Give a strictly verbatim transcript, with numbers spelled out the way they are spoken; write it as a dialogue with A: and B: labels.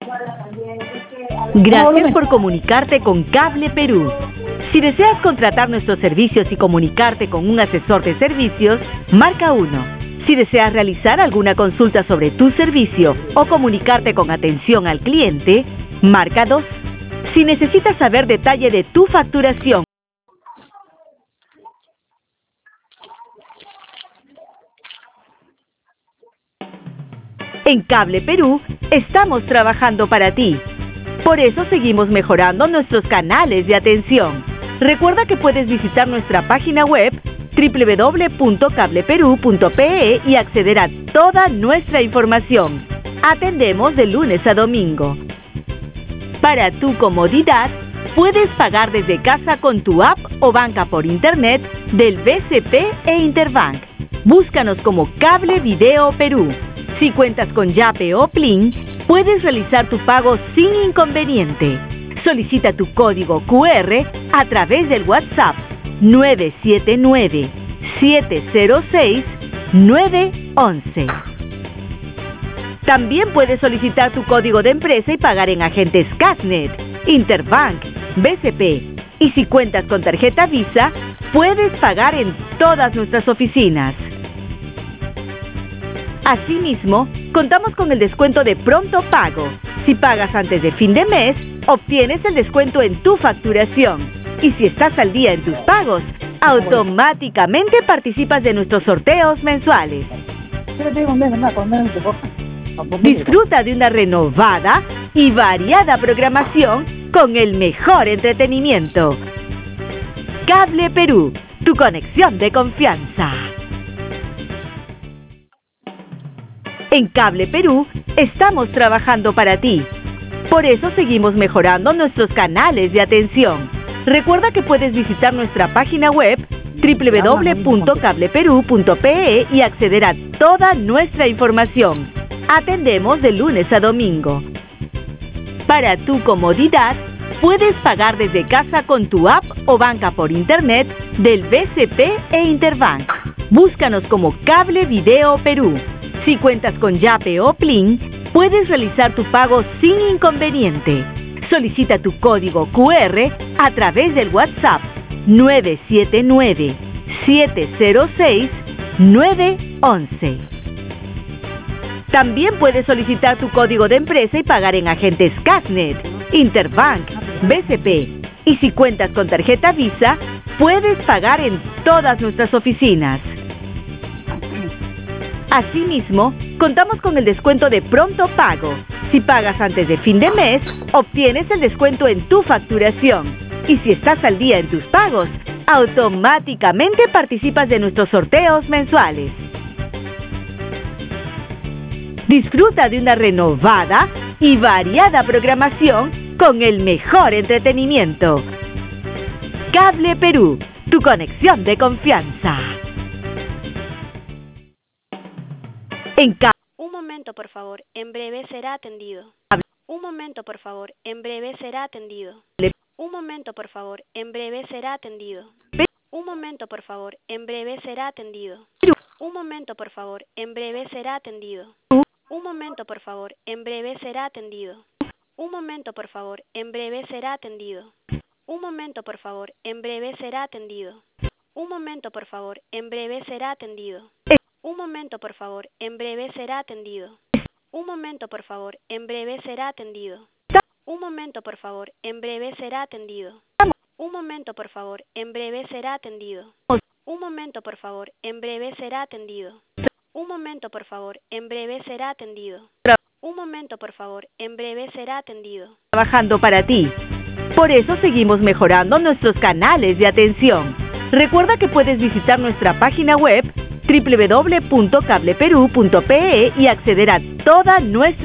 A: Gracias por comunicarte con Cable Perú. Si deseas contratar nuestros servicios y comunicarte con un asesor de servicios, marca uno. Si deseas realizar alguna consulta sobre tu servicio o comunicarte con atención al cliente, marca dos. Si necesitas saber detalle de tu facturación, en Cable Perú estamos trabajando para ti. Por eso seguimos mejorando nuestros canales de atención. Recuerda que puedes visitar nuestra página web doble u doble u doble u punto cable perú punto pe e y acceder a toda nuestra información. Atendemos de lunes a domingo. Para tu comodidad, puedes pagar desde casa con tu app o banca por internet del B C P e Interbank. Búscanos como Cable Video Perú. Si cuentas con Yape o Plin, puedes realizar tu pago sin inconveniente. Solicita tu código cu erre a través del WhatsApp nueve siete nueve, siete cero seis, nueve once. También puedes solicitar tu código de empresa y pagar en agentes Casnet, Interbank, B C P. Y si cuentas con tarjeta Visa, puedes pagar en todas nuestras oficinas. Asimismo, contamos con el descuento de pronto pago. Si pagas antes de fin de mes, obtienes el descuento en tu facturación. Y si estás al día en tus pagos, automáticamente participas de nuestros sorteos mensuales. Disfruta de una renovada y variada programación con el mejor entretenimiento. Cable Perú, tu conexión de confianza. En Cable Perú estamos trabajando para ti. Por eso seguimos mejorando nuestros canales de atención. Recuerda que puedes visitar nuestra página web doble u doble u doble u punto cable perú punto pe e y acceder a toda nuestra información. Atendemos de lunes a domingo. Para tu comodidad, puedes pagar desde casa con tu app o banca por internet del B C P e Interbank. Búscanos como Cable Video Perú. Si cuentas con Yape o Plin, puedes realizar tu pago sin inconveniente. Solicita tu código cu erre a través del WhatsApp nueve siete nueve, siete cero seis, nueve once. También puedes solicitar tu código de empresa y pagar en agentes Casnet, Interbank, B C P. Y si cuentas con tarjeta Visa, puedes pagar en todas nuestras oficinas. Asimismo, contamos con el descuento de pronto pago. Si pagas antes de fin de mes, obtienes el descuento en tu facturación. Y si estás al día en tus pagos, automáticamente participas de nuestros sorteos mensuales. Disfruta de una renovada y variada programación con el mejor entretenimiento. Cable Perú, tu conexión de confianza. En Cable...
B: Un momento, por favor. En breve será atendido. Un momento, por favor. En breve será atendido. Un momento, por favor. En breve será atendido. Un momento, por favor. En breve será atendido. Un momento, por favor. En breve será atendido. Un momento, por favor. En breve será atendido. Un momento, por favor. En breve será atendido. Un momento, por favor. En breve será atendido. Un momento, por favor. En breve será atendido. Un momento, por favor. En breve será atendido. Un momento, por favor. En breve será atendido. Un momento, por favor. En breve será atendido. Un momento, por favor. En breve será atendido. Un momento, por favor. En breve será atendido. Un momento, por favor. En breve será atendido. Un momento, por favor. En breve será atendido.
A: Trabajando para ti. Por eso seguimos mejorando nuestros canales de atención. Recuerda que puedes visitar nuestra página web doble u doble u doble u punto cable perú punto pe e y acceder a toda nuestra